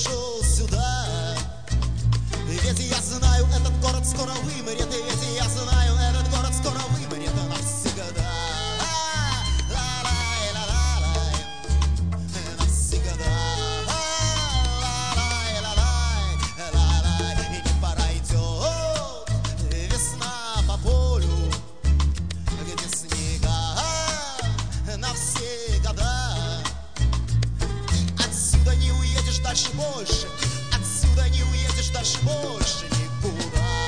пришел сюда. Ведь я знаю, этот город скоро вымрет. И ведь я знаю, этот город скоро вымрет навсегда. Навсегда. И не пройдет весна по полю, где снега на все года. И отсюда не уедешь дальше больше, отсюда не уедешь дальше больше никуда.